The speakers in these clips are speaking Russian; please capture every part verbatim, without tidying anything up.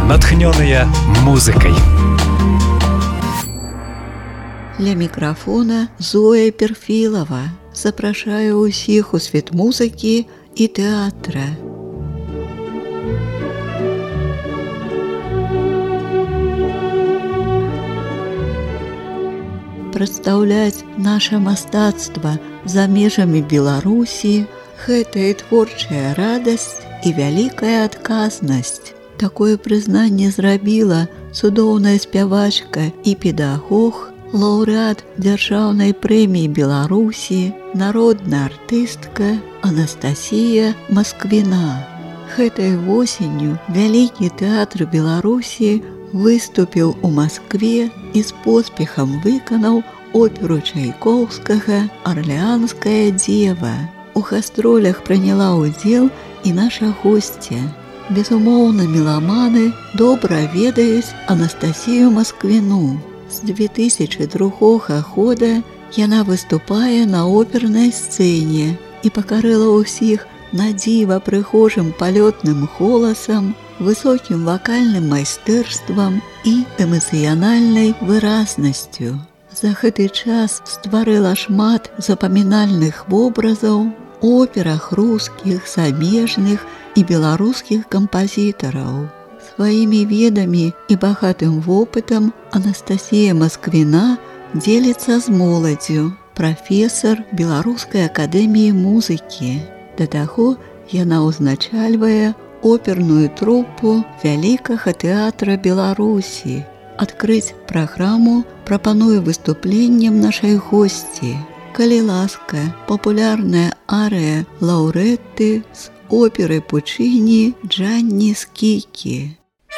натхнёныя музыкай. Ля мікрафона Зоя Перфілава запрашае ўсіх у свет музыкі і тэатра. Прадстаўляць наша мастацтва за межамі Беларусі – гэта і творчая радасць, і вялікая адказнасць. Такое прызнанне зрабіла цудоўная спявачка і педагог, лаўрэат дзяржаўнай прэміі Беларусі, народная артыстка Анастасія Масквіна. Гэтай восенню вялікі тэатр Беларусі выступіў у Маскве і з поспехам выканаў оперу Чайковскага «Арлеанская дзева». У гастролях прыняла ўдзел і наша госця. Безумоўна, меламаны добра ведаюць Анастасію Масквіну. З две тысячы другога года яна выступае на опернай сцэне і пакарыла ўсіх на дзіва прыгожым палётным голасам, высокім вакальным майстэрствам і эмацыянальнай выразнасцю. За гэты час стварыла шмат запамінальных вобразаў у операх рускіх, замежных і беларускіх кампазітараў. Сваімі ведамі і багатым вопытам Анастасія Масквіна дзеліцца з моладдзю, прафесар Беларускай акадэміі музыкі. Да таго яна ўзначальвае оперную трупу Вялікага тэатра Беларусі. Адкрыць праграму прапаную выступленнем нашай госці. Калі ласка, папулярная арыя Лаўрэтты з оперы Пучыні «Джанні Скікі».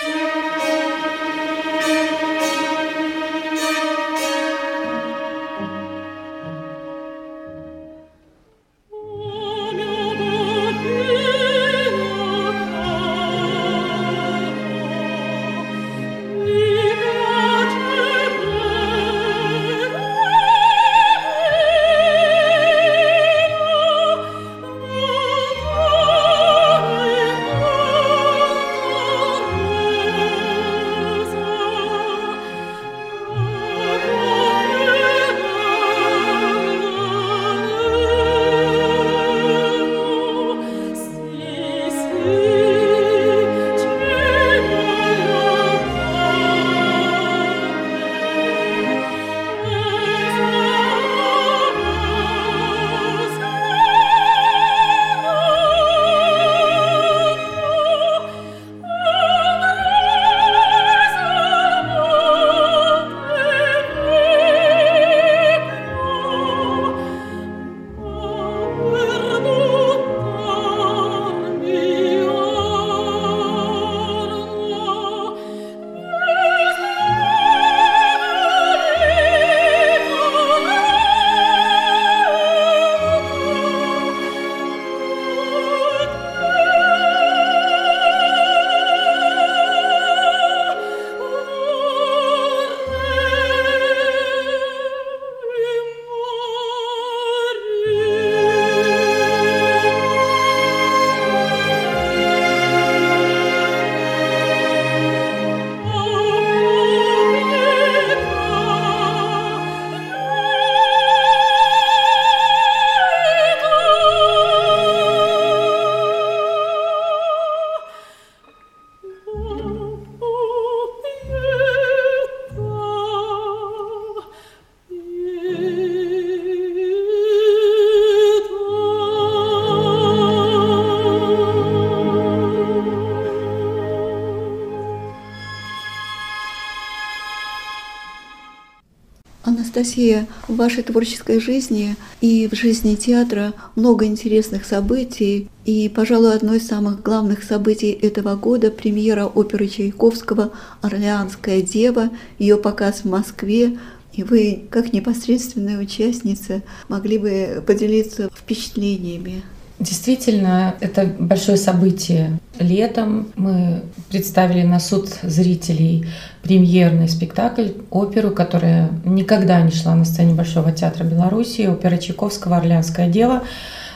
Анастасия, в вашей творческой жизни и в жизни театра много интересных событий. И, пожалуй, одно из самых главных событий этого года – премьера оперы Чайковского «Орлеанская дева», ее показ в Москве. И вы, как непосредственная участница, могли бы поделиться впечатлениями. Действительно, это большое событие. Летом мы представили на суд зрителей премьерный спектакль, оперу, которая никогда не шла на сцене Большого театра Беларуси, опера Чайковского «Орлеанская дева».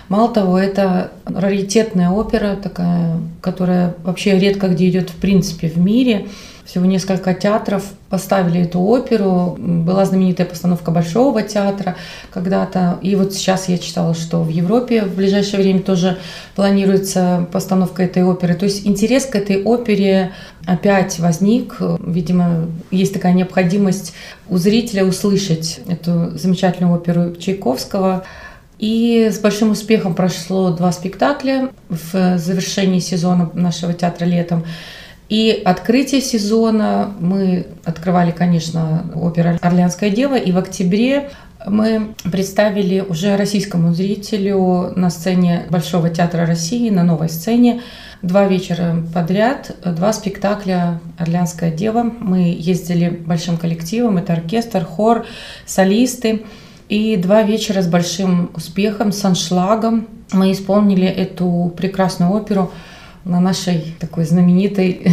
Мало того, это раритетная опера, такая, которая вообще редко где идет в принципе в мире. Всего несколько театров поставили эту оперу. Была знаменитая постановка Большого театра когда-то. И вот сейчас я читала, что в Европе в ближайшее время тоже планируется постановка этой оперы. То есть интерес к этой опере опять возник. Видимо, есть такая необходимость у зрителя услышать эту замечательную оперу Чайковского. И с большим успехом прошло два спектакля в завершении сезона нашего театра летом. И открытие сезона мы открывали, конечно, оперу «Орлеанская дева», и в октябре мы представили уже российскому зрителю на сцене Большого театра России, на новой сцене, два вечера подряд, два спектакля «Орлеанская дева». Мы ездили большим коллективом, это оркестр, хор, солисты. И два вечера с большим успехом, с аншлагом мы исполнили эту прекрасную оперу на нашей такой знаменитой,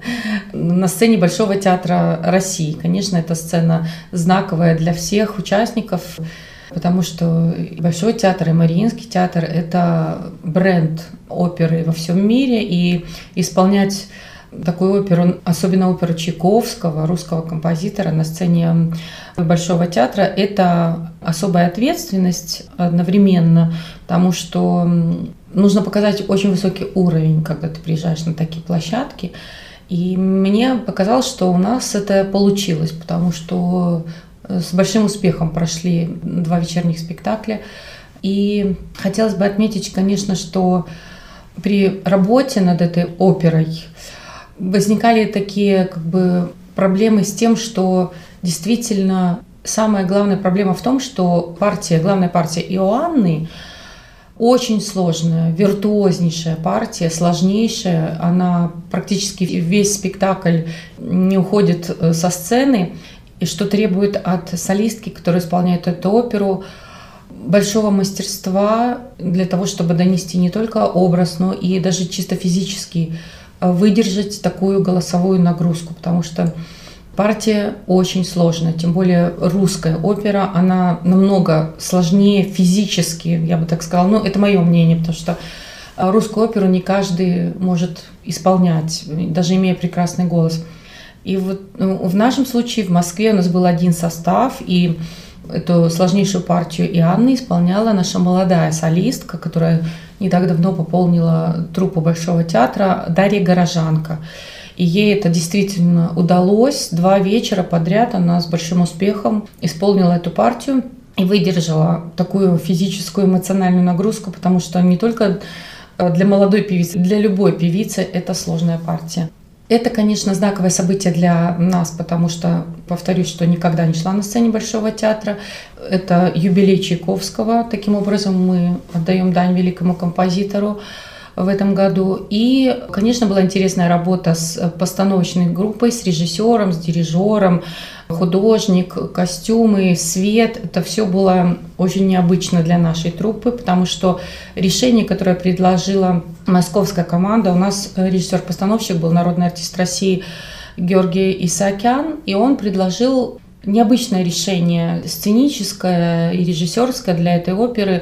на сцене Большого театра России. Конечно, эта сцена знаковая для всех участников, потому что Большой театр и Мариинский театр – это бренд оперы во всем мире, и исполнять такую оперу, особенно оперу Чайковского, русского композитора, на сцене Большого театра, это особая ответственность одновременно, потому что нужно показать очень высокий уровень, когда ты приезжаешь на такие площадки. И мне показалось, что у нас это получилось, потому что с большим успехом прошли два вечерних спектакля. И хотелось бы отметить, конечно, что при работе над этой оперой возникали такие как бы проблемы с тем, что действительно самая главная проблема в том, что партия, главная партия Иоанны очень сложная, виртуознейшая партия, сложнейшая. Она практически весь спектакль не уходит со сцены, и что требует от солистки, которая исполняет эту оперу, большого мастерства для того, чтобы донести не только образ, но и даже чисто физически выдержать такую голосовую нагрузку, потому что партия очень сложная, тем более русская опера, она намного сложнее физически, я бы так сказала. Ну, это мое мнение, потому что русскую оперу не каждый может исполнять, даже имея прекрасный голос. И вот в нашем случае в Москве у нас был один состав, и эту сложнейшую партию Иоанны исполняла наша молодая солистка, которая не так давно пополнила труппу Большого театра, Дарья Горожанка. И ей это действительно удалось. Два вечера подряд она с большим успехом исполнила эту партию и выдержала такую физическую, эмоциональную нагрузку, потому что не только для молодой певицы, для любой певицы это сложная партия. Это, конечно, знаковое событие для нас, потому что, повторюсь, что никогда не шла на сцене Большого театра. Это юбилей Чайковского. Таким образом, мы отдаем дань великому композитору в этом году. И, конечно, была интересная работа с постановочной группой, с режиссером, с дирижером, художник, костюмы, свет. Это все было очень необычно для нашей труппы, потому что решение, которое предложила московская команда, у нас режиссер-постановщик был народный артист России Георгий Исаакян, и он предложил необычное решение сценическое и режиссерское для этой оперы.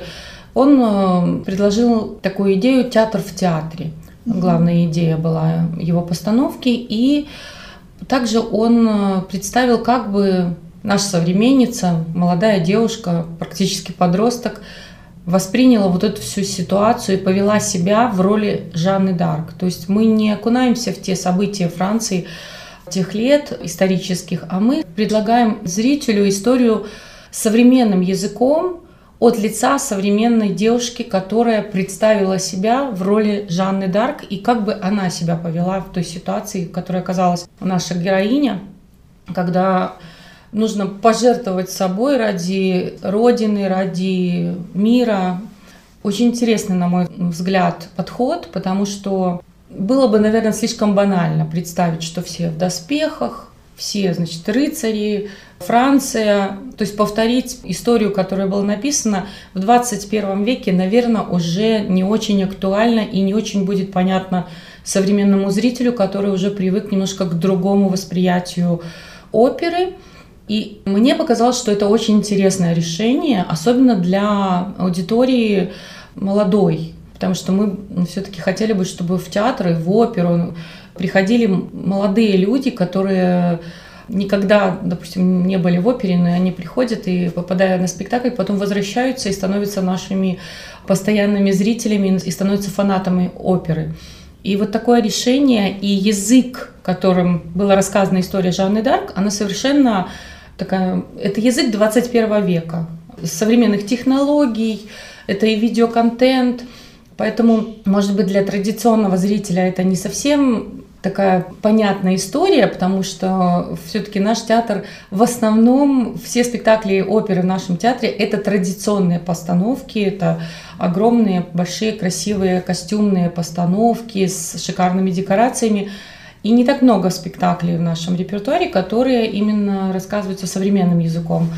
Он предложил такую идею «театр в театре». Главная идея была его постановки. И также он представил, как бы наша современница, молодая девушка, практически подросток, восприняла вот эту всю ситуацию и повела себя в роли Жанны д'Арк. То есть мы не окунаемся в те события Франции тех лет исторических, а мы предлагаем зрителю историю современным языком, от лица современной девушки, которая представила себя в роли Жанны д'Арк, и как бы она себя повела в той ситуации, в которой оказалась наша героиня, когда нужно пожертвовать собой ради Родины, ради мира. Очень интересный, на мой взгляд, подход, потому что было бы, наверное, слишком банально представить, что все в доспехах, все, значит, рыцари, Франция. То есть повторить историю, которая была написана в двадцать первом веке, наверное, уже не очень актуально и не очень будет понятно современному зрителю, который уже привык немножко к другому восприятию оперы. И мне показалось, что это очень интересное решение, особенно для аудитории молодой, потому что мы все-таки хотели бы, чтобы в театр и в оперу приходили молодые люди, которые никогда, допустим, не были в опере, но они приходят и, попадая на спектакль, потом возвращаются и становятся нашими постоянными зрителями и становятся фанатами оперы. И вот такое решение и язык, которым была рассказана история Жанны д'Арк, она совершенно такая, это язык двадцать первого века, современных технологий, это и видеоконтент, поэтому, может быть, для традиционного зрителя это не совсем такая понятная история, потому что все-таки наш театр, в основном все спектакли оперы в нашем театре — это традиционные постановки, это огромные, большие, красивые костюмные постановки с шикарными декорациями. И не так много спектаклей в нашем репертуаре, которые именно рассказываются современным языком.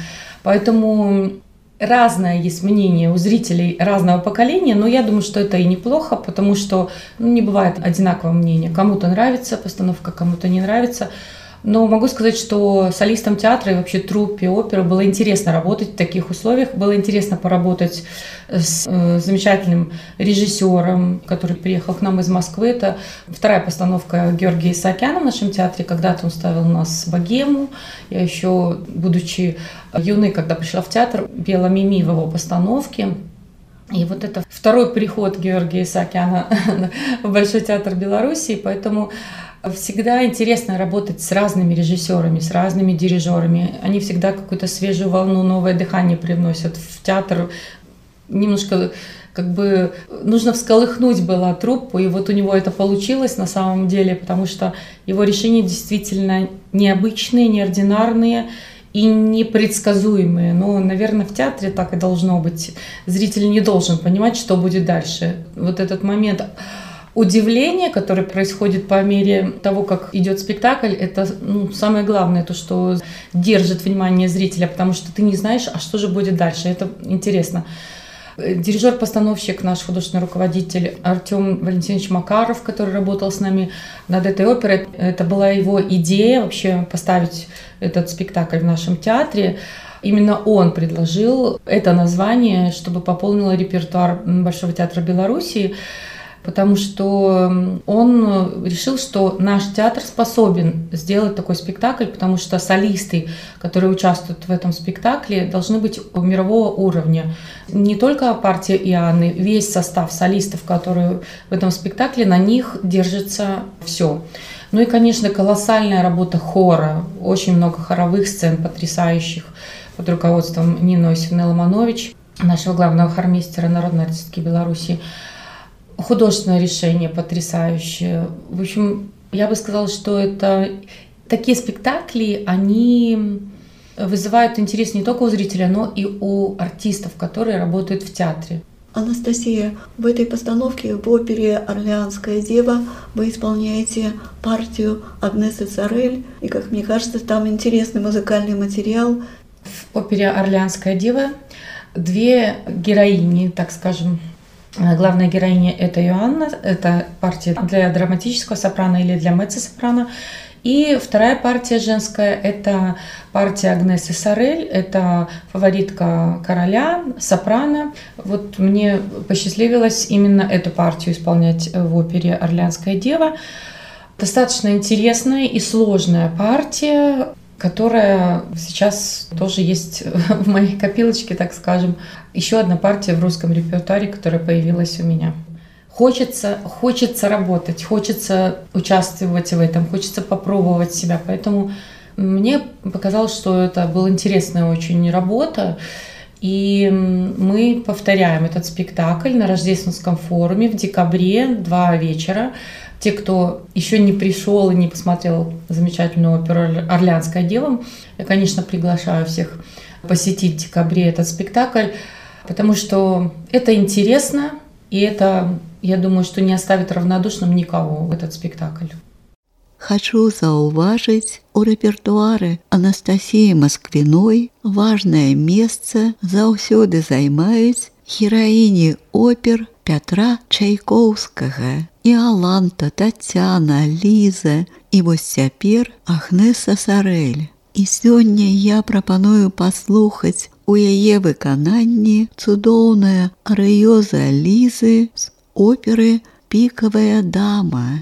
Поэтому разное есть мнение у зрителей разного поколения, но я думаю, что это и неплохо, потому что ну, не бывает одинакового мнения. Кому-то нравится постановка, кому-то не нравится. Но могу сказать, что солистам театра и вообще труппе оперы было интересно работать в таких условиях. Было интересно поработать с э, замечательным режиссером, который приехал к нам из Москвы. Это вторая постановка Георгия Исаакяна в нашем театре. Когда-то он ставил у нас «Богему». Я еще, будучи юной, когда пришла в театр, пела Мими в его постановке. И вот это второй приход Георгия Исаакяна в Большой театр Белоруссии, поэтому всегда интересно работать с разными режиссерами, с разными дирижерами. Они всегда какую-то свежую волну, новое дыхание привносят в театр. Немножко как бы нужно всколыхнуть было труппу, и вот у него это получилось на самом деле, потому что его решения действительно необычные, неординарные и непредсказуемые. Но, наверное, в театре так и должно быть. Зритель не должен понимать, что будет дальше. Вот этот момент удивление, которое происходит по мере того, как идет спектакль, это ну, самое главное, то, что держит внимание зрителя, потому что ты не знаешь, а что же будет дальше. Это интересно. Дирижер-постановщик, наш художественный руководитель Артем Валентинович Макаров, который работал с нами над этой оперой, это была его идея вообще поставить этот спектакль в нашем театре. Именно он предложил это название, чтобы пополнило репертуар Большого театра Белоруссии, потому что он решил, что наш театр способен сделать такой спектакль, потому что солисты, которые участвуют в этом спектакле, должны быть мирового уровня. Не только партия Иоанны, весь состав солистов, которые в этом спектакле, на них держится все. Ну и, конечно, колоссальная работа хора, очень много хоровых сцен потрясающих под руководством Нины Иосифовны Ломанович, нашего главного хормейстера народной артистки Беларуси. Художественное решение потрясающее. В общем, я бы сказала, что это такие спектакли, они вызывают интерес не только у зрителя, но и у артистов, которые работают в театре. Анастасия, в этой постановке в опере «Орлеанская дева» вы исполняете партию Агнесы Сорель, и, как мне кажется, там интересный музыкальный материал. В опере «Орлеанская дева» две героини, так скажем. Главная героиня – это Иоанна, это партия для драматического сопрано или для меццо-сопрано. И вторая партия женская – это партия Агнесы Сорель, это фаворитка короля, сопрано. Вот мне посчастливилось именно эту партию исполнять в опере «Орлеанская дева». Достаточно интересная и сложная партия, которая сейчас тоже есть в моей копилочке, так скажем. Еще одна партия в русском репертуаре, которая появилась у меня. Хочется, хочется работать, хочется участвовать в этом, хочется попробовать себя. Поэтому мне показалось, что это была интересная очень работа. И мы повторяем этот спектакль на Рождественском форуме в декабре, два вечера. Те, кто еще не пришел и не посмотрел замечательную оперу «Орлеанская дева», я, конечно, приглашаю всех посетить в декабре этот спектакль, потому что это интересно, и это, я думаю, что не оставит равнодушным никого этот спектакль. Хочу заўважыць, у рэпертуары Анастасіі Масквіной важнае месца заўсёды займаюць гераіні опер Пятра Чайкоўскага. Іаланта, Тацяна, Ліза і вось цяпер Агнеса Сорель. І сёння я прапаную паслухаць у яе выкананні цудоўная арыёза Лізы з оперы «Пікавая дама».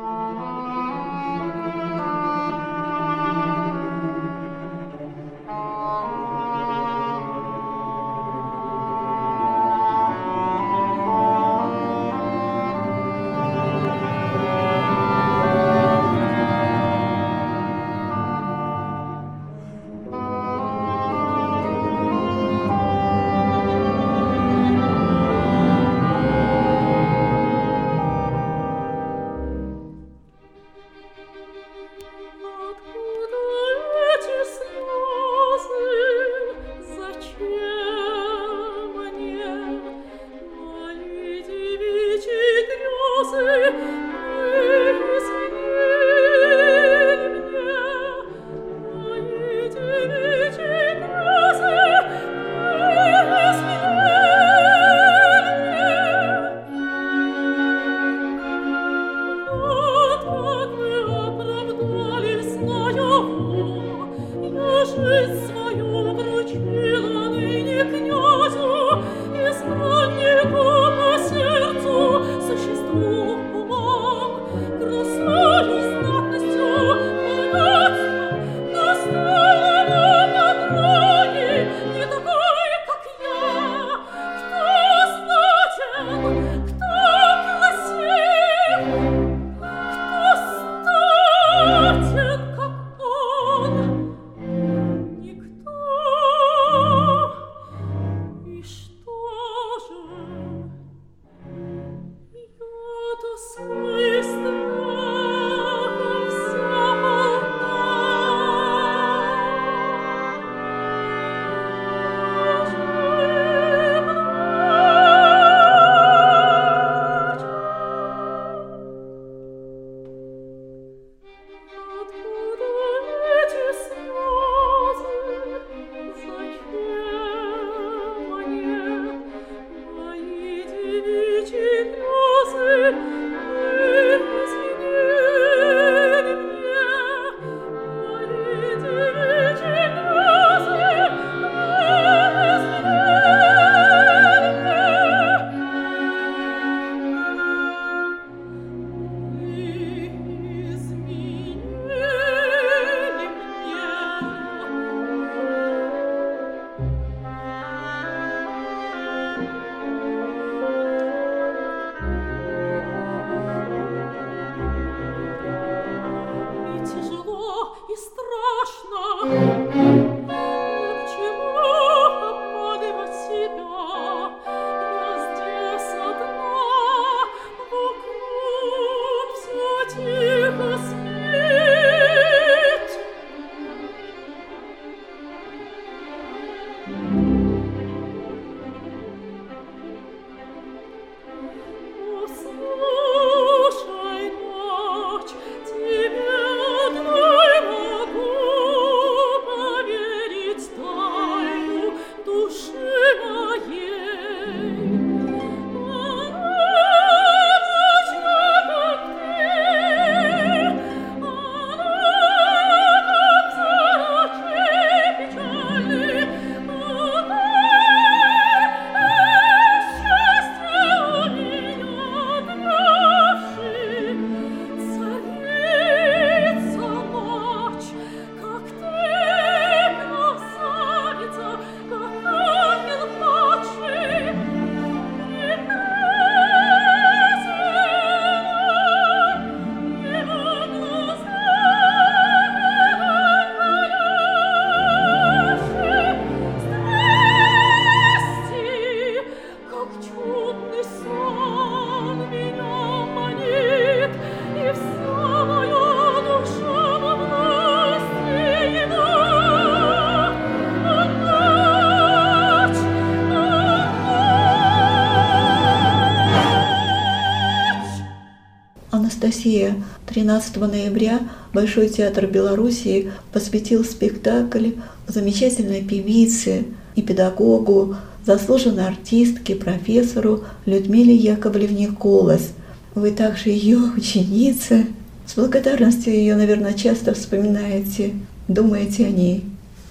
Анастасия. тринадцатого ноября Большой театр Белоруссии посвятил спектакль замечательной певице и педагогу, заслуженной артистке, профессору Людмиле Яковлевне Колос. Вы также ее ученица. С благодарностью ее, наверное, часто вспоминаете, думаете о ней.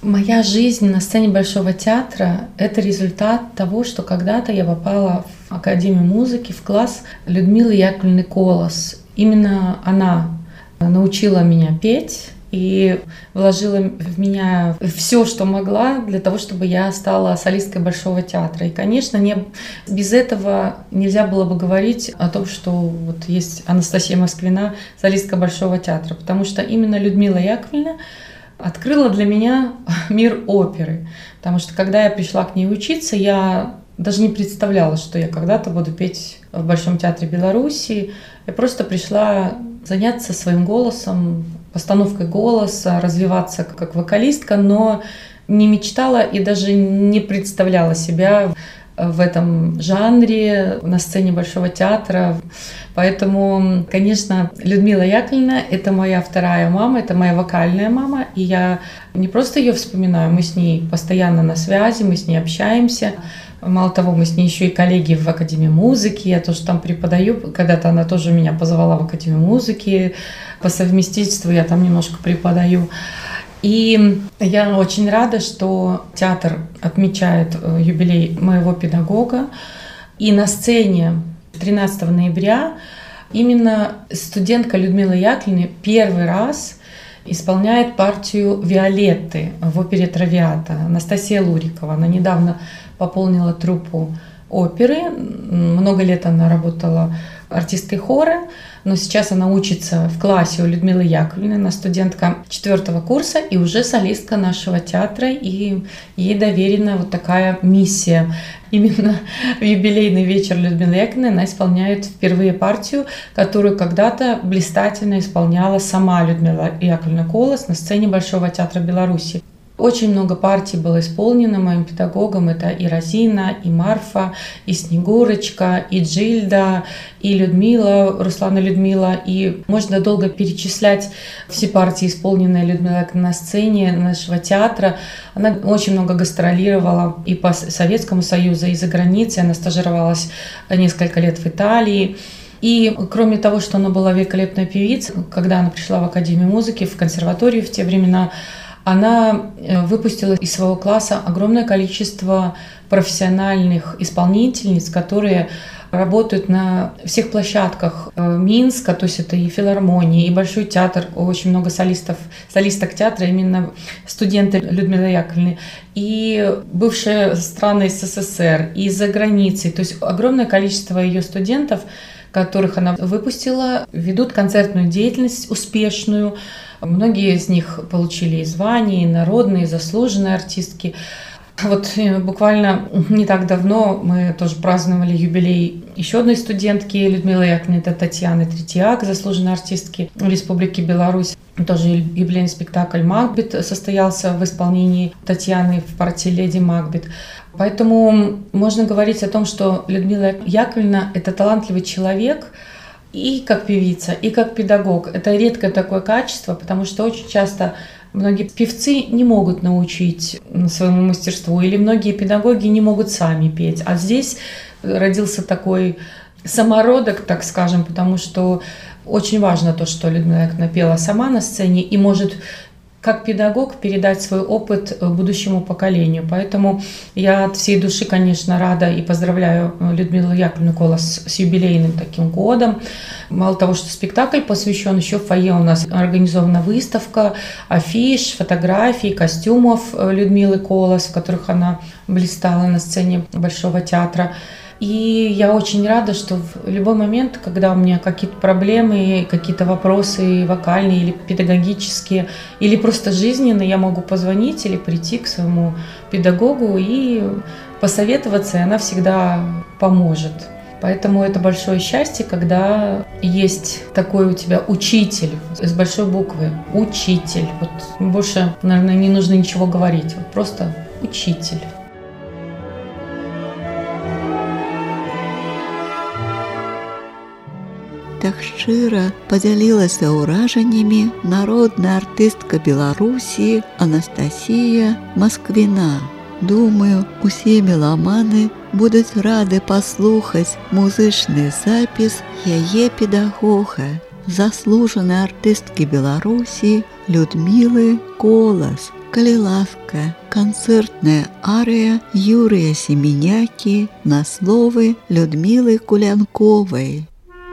Моя жизнь на сцене Большого театра – это результат того, что когда-то я попала в Академию музыки, в класс Людмилы Яковлевны Колос. Именно она научила меня петь и вложила в меня все, что могла, для того, чтобы я стала солисткой Большого театра. И, конечно, не, без этого нельзя было бы говорить о том, что вот есть Анастасия Москвина, солистка Большого театра, потому что именно Людмила Яковлевна открыла для меня мир оперы. Потому что когда я пришла к ней учиться, я даже не представляла, что я когда-то буду петь в Большом театре Беларуси. Я просто пришла заняться своим голосом, постановкой голоса, развиваться как вокалистка, но не мечтала и даже не представляла себя в этом жанре на сцене Большого театра. Поэтому, конечно, Людмила Яковлевна – это моя вторая мама, это моя вокальная мама. И я не просто ее вспоминаю, мы с ней постоянно на связи, мы с ней общаемся. Мало того, мы с ней еще и коллеги в Академии музыки, я тоже там преподаю. Когда-то она тоже меня позвала в Академию музыки, по совместительству я там немножко преподаю. И я очень рада, что театр отмечает юбилей моего педагога. И на сцене тринадцатого ноября именно студентка Людмила Яковлевна первый раз исполняет партию Виолетты в опере «Травиата». Анастасия Лурикова. Она недавно пополнила труппу оперы. Много лет она работала артисткой хора, но сейчас она учится в классе у Людмилы Яковлевны. Она студентка четвертого курса и уже солистка нашего театра, и ей доверена вот такая миссия. Именно в юбилейный вечер Людмилы Яковлевны она исполняет впервые партию, которую когда-то блистательно исполняла сама Людмила Яковлевна Колос на сцене Большого театра Беларуси. Очень много партий было исполнено моим педагогом. Это и Розина, и Марфа, и Снегурочка, и Джильда, и Людмила, Руслана Людмила. И можно долго перечислять все партии, исполненные Людмилой на сцене нашего театра. Она очень много гастролировала и по Советскому Союзу, и за границей. Она стажировалась несколько лет в Италии. И кроме того, что она была великолепной певицей, когда она пришла в Академию музыки, в консерваторию в те времена, она выпустила из своего класса огромное количество профессиональных исполнительниц, которые работают на всех площадках Минска, то есть это и филармония, и Большой театр, очень много солистов, солисток театра, именно студенты Людмилы Яковлевны, и бывшие страны СССР, и за границей, то есть огромное количество ее студентов, которых она выпустила, ведут концертную деятельность успешную. Многие из них получили и звания, и народные, и заслуженные артистки. Вот буквально не так давно мы тоже праздновали юбилей еще одной студентки Людмилы Яковлевны, это Татьяны Третьяк, заслуженной артистки Республики Беларусь. Тоже юбилейный спектакль «Макбет» состоялся в исполнении Татьяны в партии «Леди Макбет». Поэтому можно говорить о том, что Людмила Яковлевна – это талантливый человек, и как певица, и как педагог. Это редкое такое качество, потому что очень часто многие певцы не могут научить своему мастерству, или многие педагоги не могут сами петь. А здесь родился такой самородок, так скажем, потому что очень важно то, что Людмила Яковлевна пела сама на сцене и может как педагог передать свой опыт будущему поколению. Поэтому я от всей души, конечно, рада и поздравляю Людмилу Яковлевну Колос с юбилейным таким годом. Мало того, что спектакль посвящен, еще в фойе у нас организована выставка афиш, фотографий, костюмов Людмилы Колос, в которых она блистала на сцене Большого театра. И я очень рада, что в любой момент, когда у меня какие-то проблемы, какие-то вопросы вокальные или педагогические, или просто жизненные, я могу позвонить или прийти к своему педагогу и посоветоваться, и она всегда поможет. Поэтому это большое счастье, когда есть такой у тебя учитель с большой буквы. Учитель. Вот больше, наверное, не нужно ничего говорить. Вот просто учитель. Так шчыра падзялілася ўражаннямі народная артыстка Беларусі Анастасія Москвина. Думаю, усе меламаны будуць рады паслухаць музычны запіс яе педагога, заслужанай артысткі Беларусі Людмілы Колос, Калі ласка, канцэртная арыя Юрыя Семенякі на словы Людмілы Кулянковай.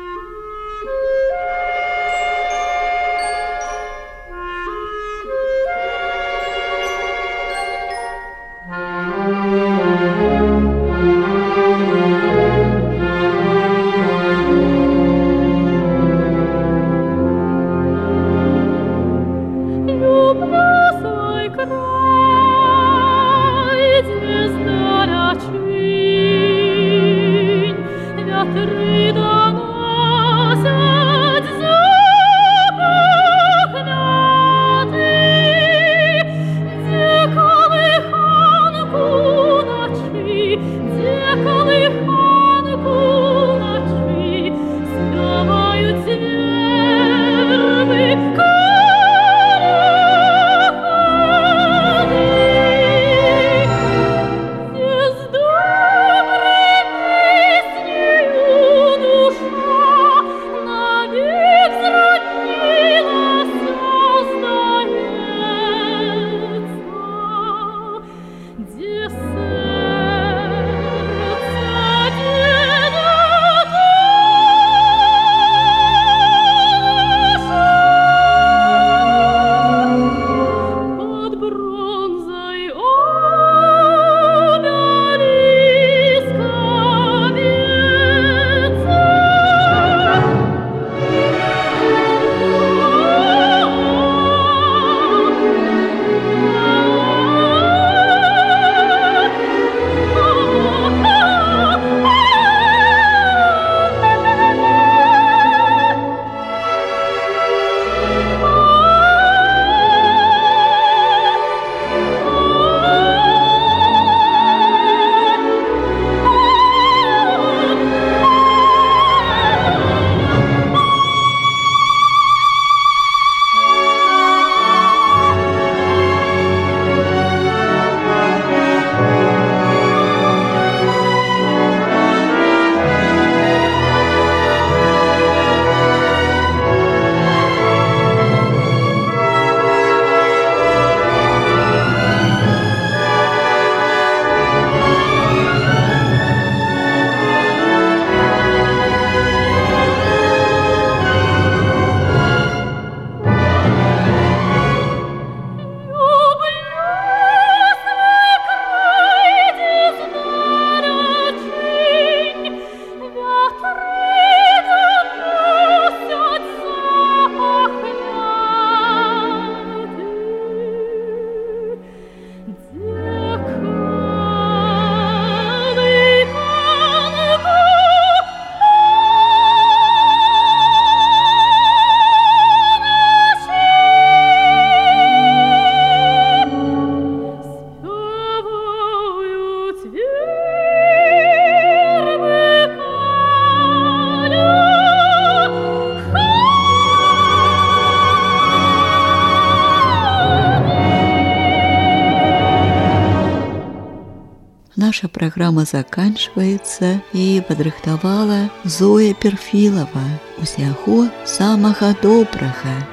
Наша праграма заканчваецца і падрыхтавала Зоя Перфілава. Усяго самага добрага.